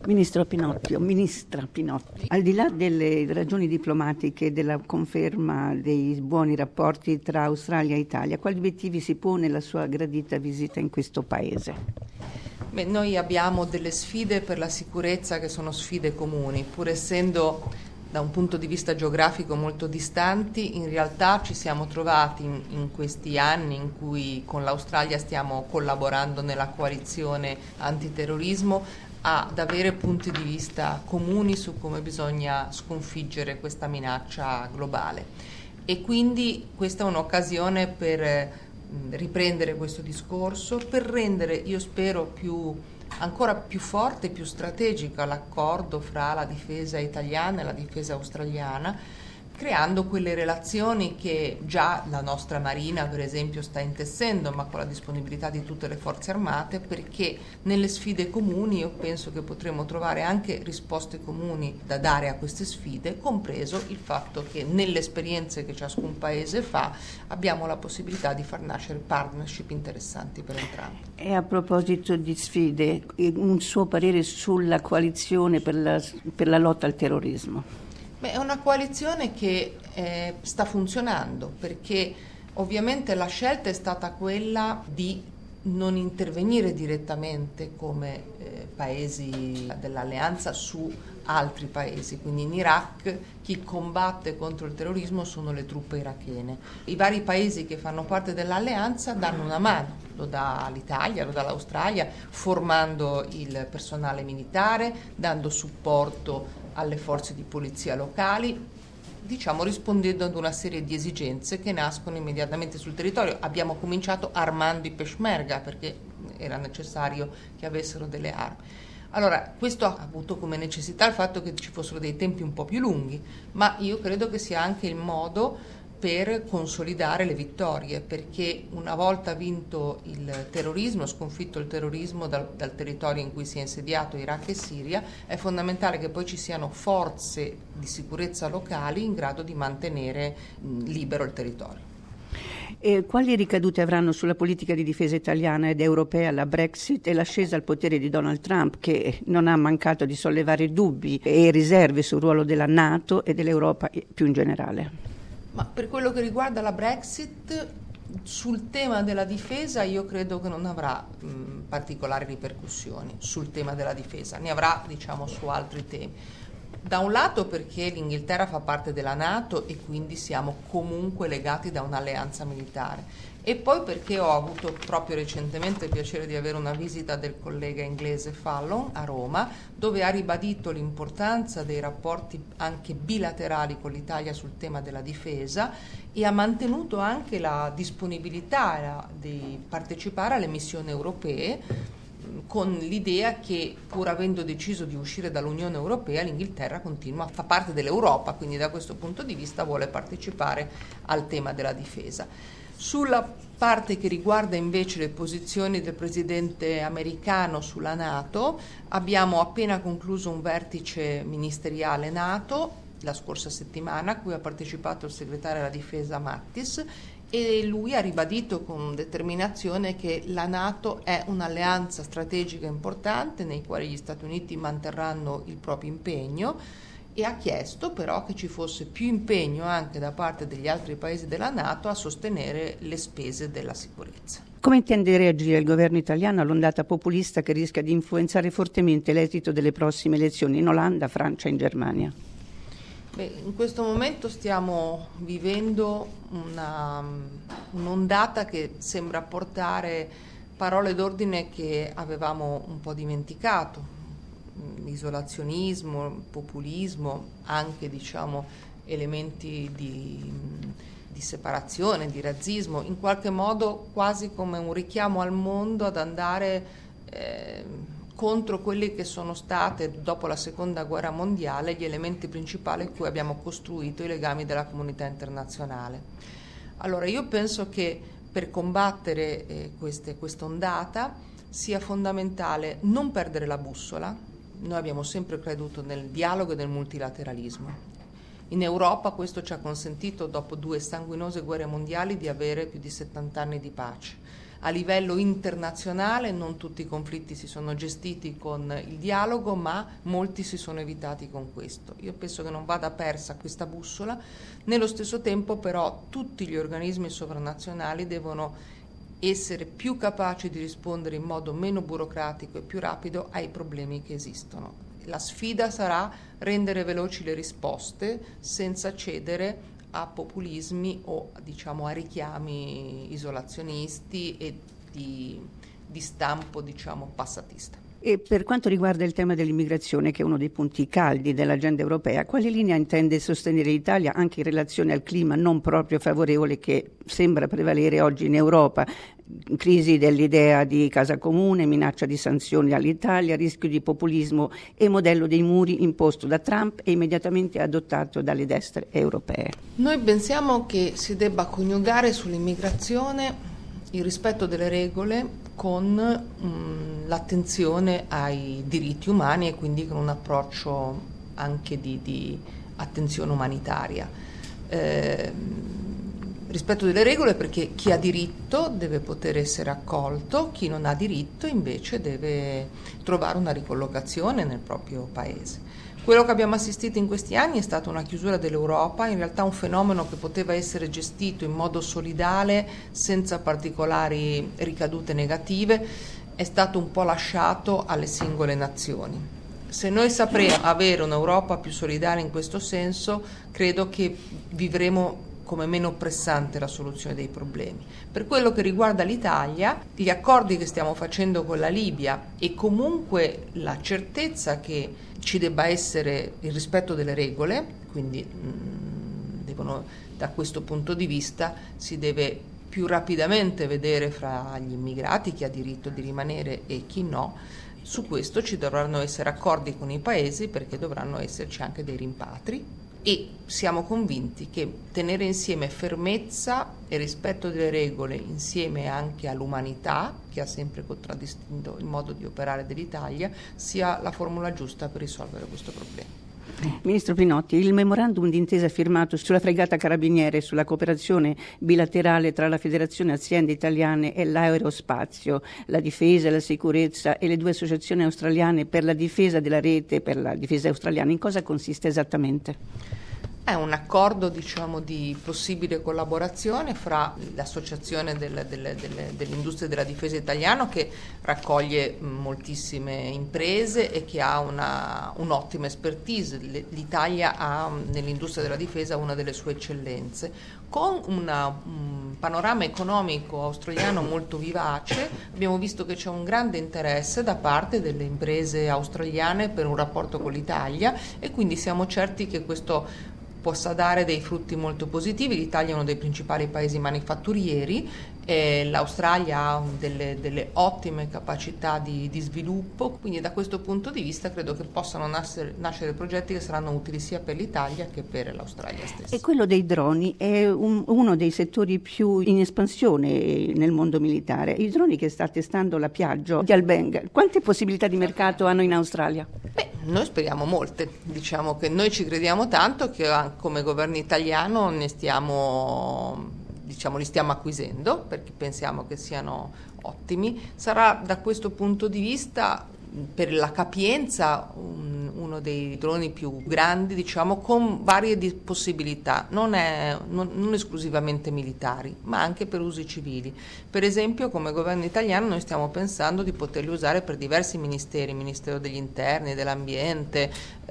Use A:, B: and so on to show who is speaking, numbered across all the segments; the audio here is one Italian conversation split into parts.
A: Ministra Pinotti, al di là delle ragioni diplomatiche della conferma dei buoni rapporti tra Australia e Italia, quali obiettivi si pone la sua gradita visita in questo paese?
B: Noi abbiamo delle sfide per la sicurezza che sono sfide comuni, pur essendo da un punto di vista geografico molto distanti. In realtà ci siamo trovati in questi anni in cui con l'Australia stiamo collaborando nella coalizione antiterrorismo ad avere punti di vista comuni su come bisogna sconfiggere questa minaccia globale, e quindi questa è un'occasione per riprendere questo discorso, per rendere, io spero, ancora più forte e più strategica l'accordo fra la difesa italiana e la difesa australiana, creando quelle relazioni che già la nostra Marina, per esempio, sta intessendo, ma con la disponibilità di tutte le forze armate, perché nelle sfide comuni io penso che potremo trovare anche risposte comuni da dare a queste sfide, compreso il fatto che nelle esperienze che ciascun paese fa abbiamo la possibilità di far nascere partnership interessanti per entrambi.
A: E a proposito di sfide, un suo parere sulla coalizione per la lotta al terrorismo?
B: È una coalizione che sta funzionando, perché ovviamente la scelta è stata quella di non intervenire direttamente come paesi dell'alleanza su altri paesi. Quindi in Iraq chi combatte contro il terrorismo sono le truppe irachene. I vari paesi che fanno parte dell'alleanza danno una mano, lo dà l'Italia, lo dà l'Australia, formando il personale militare, dando supporto alle forze di polizia locali, rispondendo ad una serie di esigenze che nascono immediatamente sul territorio. Abbiamo cominciato armando i Peshmerga perché era necessario che avessero delle armi. Allora, questo ha avuto come necessità il fatto che ci fossero dei tempi un po' più lunghi, ma io credo che sia anche il modo per consolidare le vittorie, perché una volta vinto il terrorismo, sconfitto il terrorismo dal territorio in cui si è insediato Iraq e Siria, è fondamentale che poi ci siano forze di sicurezza locali in grado di mantenere libero il territorio.
A: E quali ricadute avranno sulla politica di difesa italiana ed europea la Brexit e l'ascesa al potere di Donald Trump, che non ha mancato di sollevare dubbi e riserve sul ruolo della NATO e dell'Europa più in generale?
B: Ma per quello che riguarda la Brexit, sul tema della difesa io credo che non avrà particolari ripercussioni sul tema della difesa, ne avrà su altri temi. Da un lato perché l'Inghilterra fa parte della NATO e quindi siamo comunque legati da un'alleanza militare, e poi perché ho avuto proprio recentemente il piacere di avere una visita del collega inglese Fallon a Roma, dove ha ribadito l'importanza dei rapporti anche bilaterali con l'Italia sul tema della difesa e ha mantenuto anche la disponibilità di partecipare alle missioni europee, con l'idea che, pur avendo deciso di uscire dall'Unione Europea, l'Inghilterra fa parte dell'Europa, quindi da questo punto di vista vuole partecipare al tema della difesa. Sulla parte che riguarda invece le posizioni del presidente americano sulla NATO, abbiamo appena concluso un vertice ministeriale NATO la scorsa settimana, a cui ha partecipato il segretario della difesa Mattis, e lui ha ribadito con determinazione che la NATO è un'alleanza strategica importante nei quali gli Stati Uniti manterranno il proprio impegno, e ha chiesto però che ci fosse più impegno anche da parte degli altri paesi della NATO a sostenere le spese della sicurezza.
A: Come intende reagire il governo italiano all'ondata populista che rischia di influenzare fortemente l'esito delle prossime elezioni in Olanda, Francia e in Germania?
B: In questo momento stiamo vivendo un'ondata che sembra portare parole d'ordine che avevamo un po' dimenticato: isolazionismo, populismo, anche elementi di separazione, di razzismo, in qualche modo quasi come un richiamo al mondo ad andare contro quelli che sono state, dopo la seconda guerra mondiale, gli elementi principali in cui abbiamo costruito i legami della comunità internazionale. Allora io penso che per combattere questa ondata sia fondamentale non perdere la bussola. Noi abbiamo sempre creduto nel dialogo e nel multilateralismo. In Europa questo ci ha consentito, dopo 2 sanguinose guerre mondiali, di avere più di 70 anni di pace. a livello internazionale non tutti i conflitti si sono gestiti con il dialogo, ma molti si sono evitati con questo. Io penso che non vada persa questa bussola, nello stesso tempo però tutti gli organismi sovranazionali devono essere più capaci di rispondere in modo meno burocratico e più rapido ai problemi che esistono. La sfida sarà rendere veloci le risposte senza cedere a populismi o a richiami isolazionisti e di stampo passatista.
A: E per quanto riguarda il tema dell'immigrazione, che è uno dei punti caldi dell'agenda europea, quale linea intende sostenere l'Italia anche in relazione al clima non proprio favorevole che sembra prevalere oggi in Europa? Crisi dell'idea di casa comune, minaccia di sanzioni all'Italia, rischio di populismo e modello dei muri imposto da Trump e immediatamente adottato dalle destre europee.
B: Noi pensiamo che si debba coniugare sull'immigrazione il rispetto delle regole con l'attenzione ai diritti umani e quindi con un approccio anche di attenzione umanitaria. Rispetto delle regole perché chi ha diritto deve poter essere accolto, chi non ha diritto invece deve trovare una ricollocazione nel proprio paese. Quello che abbiamo assistito in questi anni è stata una chiusura dell'Europa, in realtà un fenomeno che poteva essere gestito in modo solidale, senza particolari ricadute negative, è stato un po' lasciato alle singole nazioni. Se noi sapremo avere un'Europa più solidale in questo senso, credo che vivremo come meno pressante la soluzione dei problemi. Per quello che riguarda l'Italia, gli accordi che stiamo facendo con la Libia e comunque la certezza che ci debba essere il rispetto delle regole, quindi da questo punto di vista si deve più rapidamente vedere fra gli immigrati chi ha diritto di rimanere e chi no. Su questo ci dovranno essere accordi con i paesi perché dovranno esserci anche dei rimpatri. E siamo convinti che tenere insieme fermezza e rispetto delle regole insieme anche all'umanità, che ha sempre contraddistinto il modo di operare dell'Italia, sia la formula giusta per risolvere questo problema.
A: Ministro Pinotti, il memorandum d'intesa firmato sulla fregata Carabiniere e sulla cooperazione bilaterale tra la Federazione Aziende Italiane e l'Aerospazio, la difesa, la sicurezza e le due associazioni australiane per la difesa della rete e per la difesa australiana, in cosa consiste esattamente?
B: È un accordo di possibile collaborazione fra l'Associazione dell'Industria della Difesa Italiano, che raccoglie moltissime imprese e che ha un'ottima expertise. L'Italia ha nell'industria della difesa una delle sue eccellenze, con un panorama economico australiano molto vivace. Abbiamo visto che c'è un grande interesse da parte delle imprese australiane per un rapporto con l'Italia e quindi siamo certi che questo possa dare dei frutti molto positivi. L'Italia è uno dei principali paesi manifatturieri, l'Australia ha delle ottime capacità di sviluppo, quindi da questo punto di vista credo che possano nascere progetti che saranno utili sia per l'Italia che per l'Australia stessa.
A: E quello dei droni è uno dei settori più in espansione nel mondo militare. I droni che sta testando la Piaggio di Albenga, quante possibilità di mercato hanno in Australia?
B: Noi speriamo molte, diciamo che noi ci crediamo tanto che come governo italiano li stiamo acquisendo perché pensiamo che siano ottimi. Sarà da questo punto di vista, per la capienza, uno dei droni più grandi, con varie possibilità, non esclusivamente militari, ma anche per usi civili. Per esempio, come governo italiano noi stiamo pensando di poterli usare per diversi ministeri, il Ministero degli Interni, dell'Ambiente,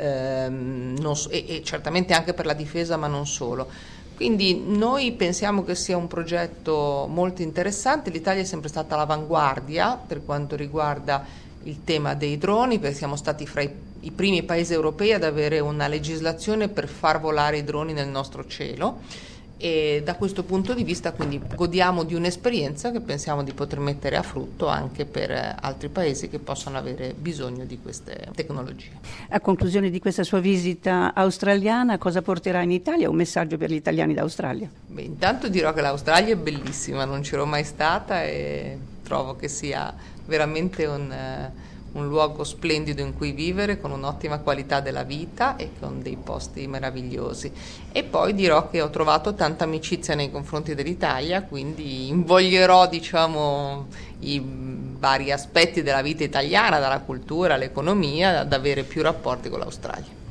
B: e certamente anche per la difesa, ma non solo. Quindi noi pensiamo che sia un progetto molto interessante. L'Italia è sempre stata all'avanguardia per quanto riguarda il tema dei droni, perché siamo stati fra i primi paesi europei ad avere una legislazione per far volare i droni nel nostro cielo, e da questo punto di vista quindi godiamo di un'esperienza che pensiamo di poter mettere a frutto anche per altri paesi che possono avere bisogno di queste tecnologie.
A: A conclusione di questa sua visita australiana, cosa porterà in Italia? Un messaggio per gli italiani d'Australia?
B: Intanto dirò che l'Australia è bellissima, non c'ero mai stata e trovo che sia veramente un luogo splendido in cui vivere, con un'ottima qualità della vita e con dei posti meravigliosi. E poi dirò che ho trovato tanta amicizia nei confronti dell'Italia, quindi invoglierò, diciamo, i vari aspetti della vita italiana, dalla cultura all'economia, ad avere più rapporti con l'Australia.